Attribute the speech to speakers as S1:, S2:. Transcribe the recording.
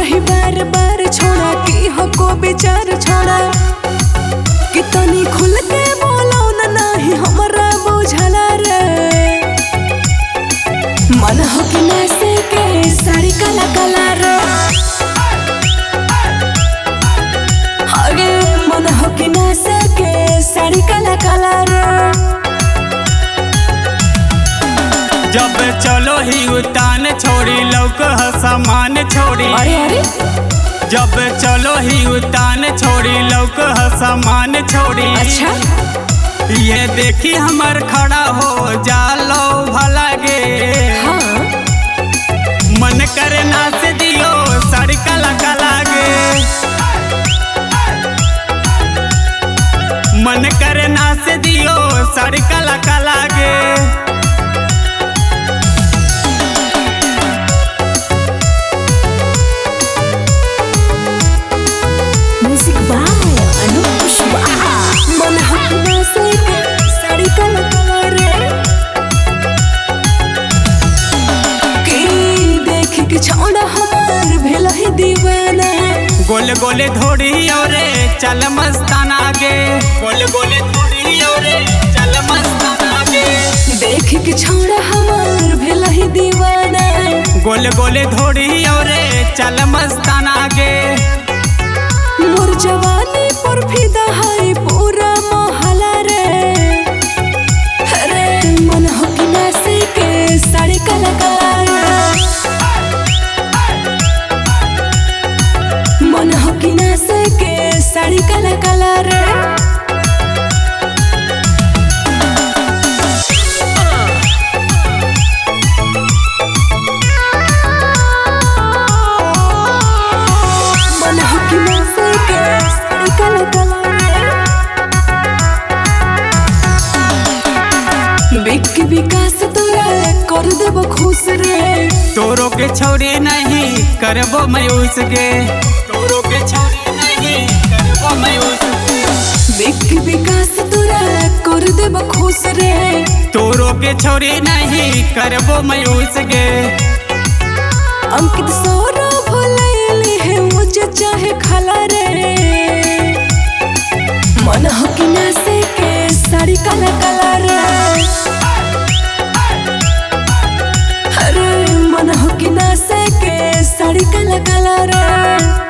S1: कही बार बार छोड़ा कि हमको विचार छोड़ा कि तनी खुल के बोलो ना नहीं हमरा बुझला रे। मन हो कि नासे के साड़ी काला काला रे, अरे मन हो कि नासे के साड़ी काला काला रे।
S2: जब चलो ही उतान छोड़ी लौक सामान छोड़ी,
S1: अरे अरे
S2: जब चलो ही उतान छोड़ी लौक सामान छोड़ी।
S1: अच्छा
S2: ये देखी हमर खड़ा हो जालो भला गे।
S1: हाँ
S2: मन करे नाच दियो साड़ी काला काला गे, मन करे नाच दियो साड़ी काला काला गे।
S1: Music by Anoop Kushwaha. मन हटना से के साड़ी काला काला रे, के देख के छौड़ा हमार भेल ही दीवाना।
S2: गोल गोले धोड़ी औरे चल मस्ताना गे, गोल गोले धोड़ी औरे चल मस्ताना गे।
S1: देख के छौड़ा हमार भेल ही दीवाना।
S2: गोल गोले धोड़ी औरे चल मस्ताना गे।
S1: मोर जवानी पर फिदा है पूरा मोहल्ला रे। अरे मन हो कि नासे के साड़ी काला काला रे, मन हो कि नासे के साड़ी काला काला रे। मन हो कि नासे के साड़ी काला काला रे। बिक विकास तोरा कर देबो खुश रे।
S2: तोरो के छोड़ी नहीं करबो मायूस गे, तोरो के छोड़ी नहीं करबो मायूस गे।
S1: बिक विकास तोरा कर देबो खुश रे।
S2: तोरो के छोड़ी नहीं करबो मायूस गे।
S1: अंकित सोरो भुलैली है मुझे चाहे खला रे। मन हो कि नासे के साड़ी काला काला रे, अरे मन हो कि नासे के साड़ी काला काला रे।